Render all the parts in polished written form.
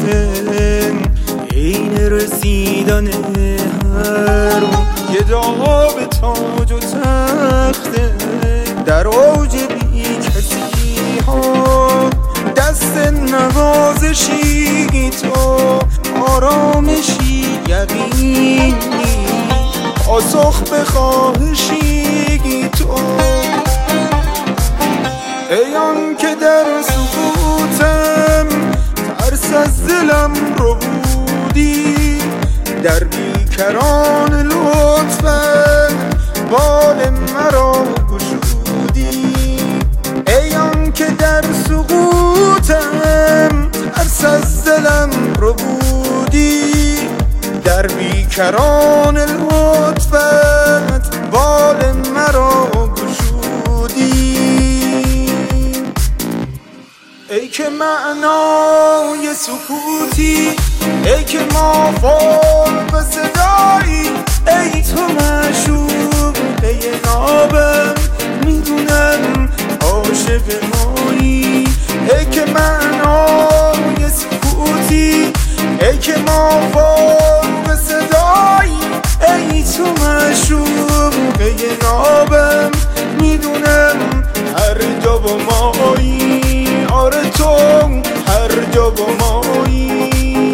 عین رسیدن هر یه داغ تاج و تخته در اوج بی کسی ها دست نوازشی تو آرامشی یقینی پاسخ به خواهشی تو ای آن که در سکوتم ترس از دلم رو بودی در بیکران لطفت بال مرا گشودی ای آن که در سکوتم ترس از دلم رو بودی در بیکران لطفت بال مرا گشودی ای که معنای سکوتی ای که ما فوق صدایی ای تو معشوقه نابم میدونم عاشق مایی ای که معنای سکوتی ای که ما فوق صدایی ای تو معشوقه نابم میدونم هر جا با مایی آره تو هر جا با مایی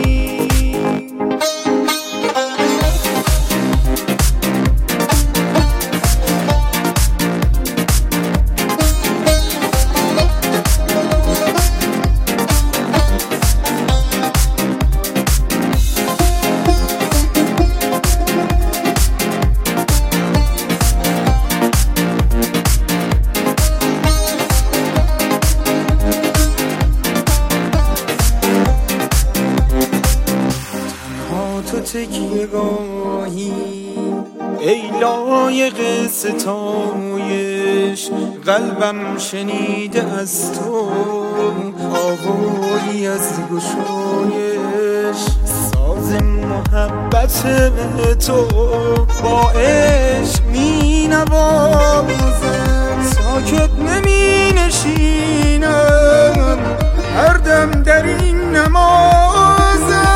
تو تکیه گاهی ای لایق ستایش قلبم شنیده از تو آوایی از گشایش ساز محبت تو با عشق می نوازم ساکت نمی نشینم هر دم در این نمازم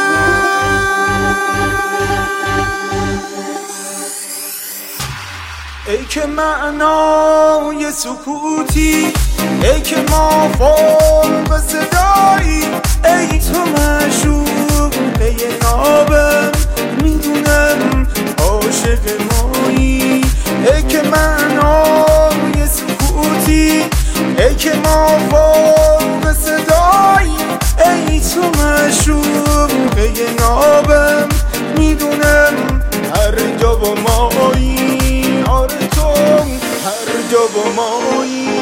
ای که معنای سکوتی ای که ما فوق صدایی ای تو معشوقه نابم میدونم عاشق مایی ای که معنای سکوتی ای که ما فوق صدایی ای تو معشوقه نابم میدونم هر جا با مایی آره تو هر جا با مایی